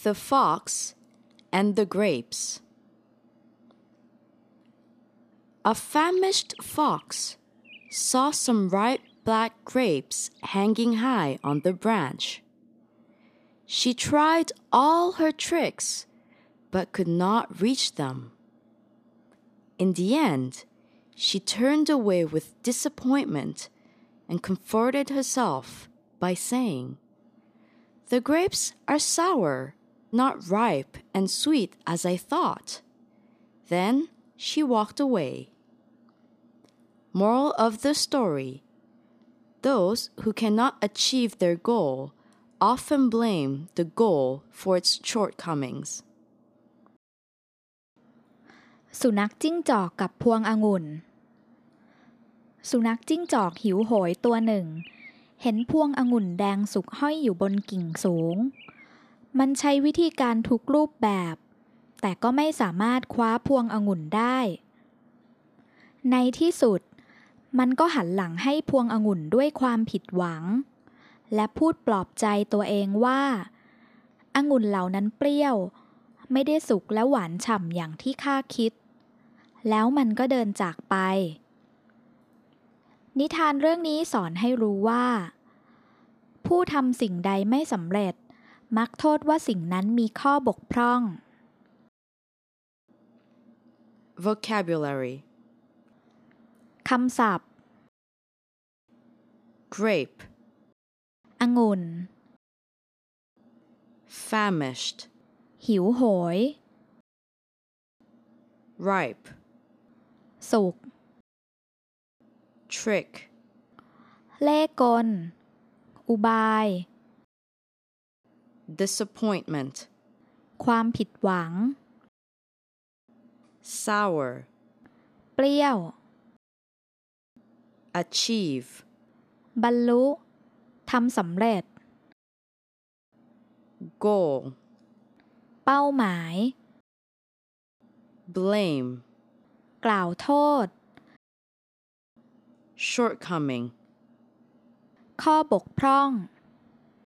The Fox and the Grapes. A famished fox saw some ripe black grapes hanging high on the branch. She tried all her tricks, but could not reach them. In the end, she turned away with disappointment and comforted herself by saying, "The grapes are sour, not ripe and sweet as I thought." Then she walked away. Moral of the story: those who cannot achieve their goal often blame the goal for its shortcomings. สุนัขจิ้งจอกกับพวงองุ่นสุนัขจิ้งจอกหิวโหยตัวหนึ่งเห็นพวงองุ่นแดงสุกห้อยอยู่บนกิ่งสูงมันใช้วิธีการทุกรูปแบบแต่ก็ไม่สามารถคว้าพวงองุ่นได้ในที่สุดมันก็หันหลังให้พวงองุ่นด้วยความผิดหวังและพูดปลอบใจตัวเองว่าองุ่นเหล่านั้นเปรี้ยวไม่ได้สุกและหวานฉ่ำอย่างที่ข้าคิดแล้วมันก็เดินจากไปนิทานเรื่องนี้สอนให้รู้ว่าผู้ทำสิ่งใดไม่สำเร็จมักโทษว่าสิ่งนั้นมีข้อบกพร่อง Vocabulary คำศัพท์ Grape องุ่น Famished หิวโหย Ripe สุก Trick เล่ห์กลอุบาย Disappointment ความผิดหวัง Sour เปรี้ยว Achieve บรรลุทำสำเร็จ Goal เป้าหมาย Blame กล่าวโทษ Shortcoming ข้อบกพร่อง